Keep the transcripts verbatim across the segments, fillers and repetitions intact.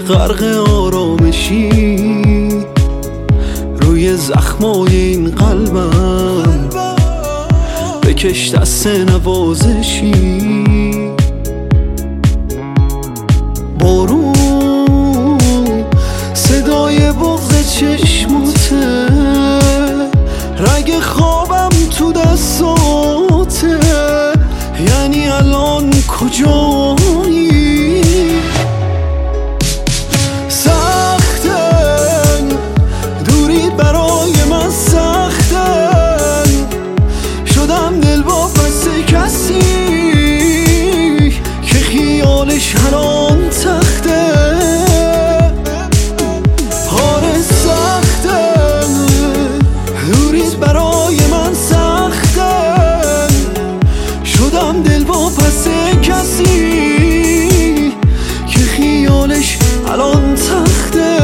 غرق آرامشی روی زخمای این قلبم، بکش دست نوازشی. بارون صدای بغض چشماته، رگ خوابم تو دستاته، یعنی الان کجایی؟ سختن دوری برای من، سختن شدم دل با پس کسی که خیالش الان تخته. آره سختن دوریت برای من، سختن شدم دل با پس کسی که خیالش الان تخته.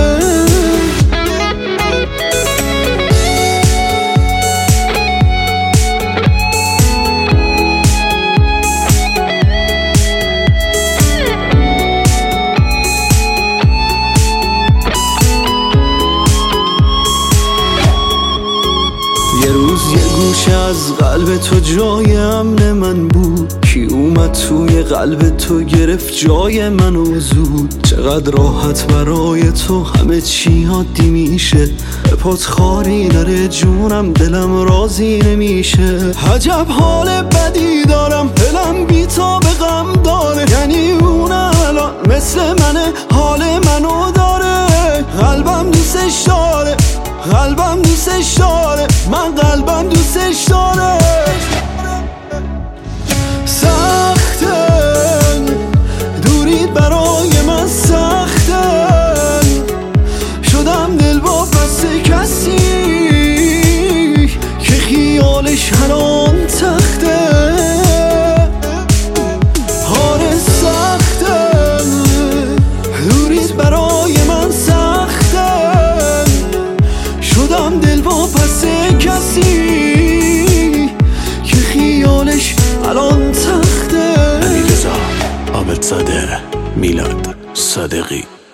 یه روز یه گوشه از قلب تو جای امن من بود، کی اومد توی قلب تو گرفت جای منو زود. چقدر راحت برای تو همه چی عادی میشه، به پات خاری نره جونم، دلم راضی نمیشه. عجب حال بدی دارم، دلم بی تا به غم داره، یعنی اون الان مثل منه، حال منو داره. قلبم دوستش داره، قلبم دوستش داره، من قلبم دوستش داره. سختن دوری برای من، سختن شدم دل با پس کسی که خیالش الان تخته. آره سختن دوریت برای من، سختن شدم دل با پس کسی که خیالش الان تخته. علیرضا عابدزاده، میلاد صادقی.